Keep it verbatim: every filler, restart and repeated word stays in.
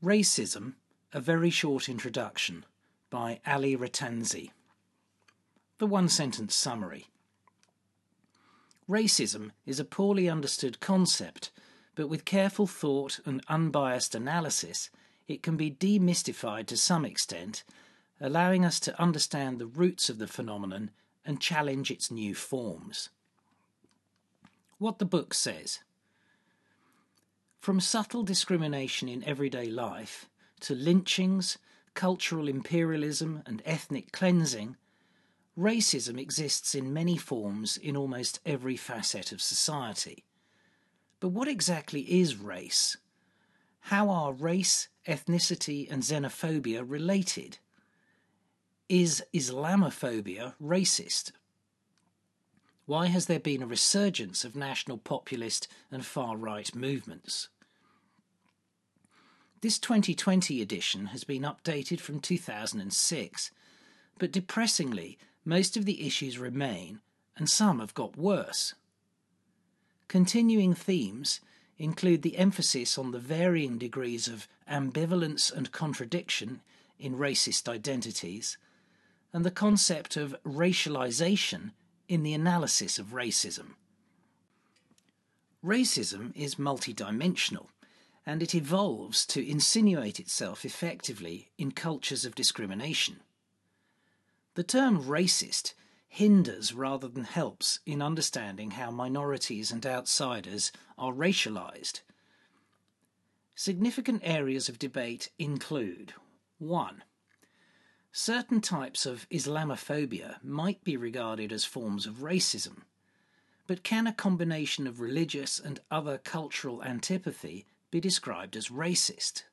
Racism, A Very Short Introduction by Ali Rattanzi. The one-sentence summary. Racism is a poorly understood concept, but with careful thought and unbiased analysis, it can be demystified to some extent, allowing us to understand the roots of the phenomenon and challenge its new forms. What the book says. From subtle discrimination in everyday life to lynchings, cultural imperialism and ethnic cleansing, racism exists in many forms in almost every facet of society. But what exactly is race? How are race, ethnicity and xenophobia related? Is Islamophobia racist? Why has there been a resurgence of national populist and far-right movements? This twenty twenty edition has been updated from two thousand six, but depressingly, most of the issues remain, and some have got worse. Continuing themes include the emphasis on the varying degrees of ambivalence and contradiction in racist identities, and the concept of racialization in the analysis of racism. Racism is multidimensional, and it evolves to insinuate itself effectively in cultures of discrimination. The term racist hinders rather than helps in understanding how minorities and outsiders are racialized. Significant areas of debate include one. Certain types of Islamophobia might be regarded as forms of racism, but can a combination of religious and other cultural antipathy be described as racist?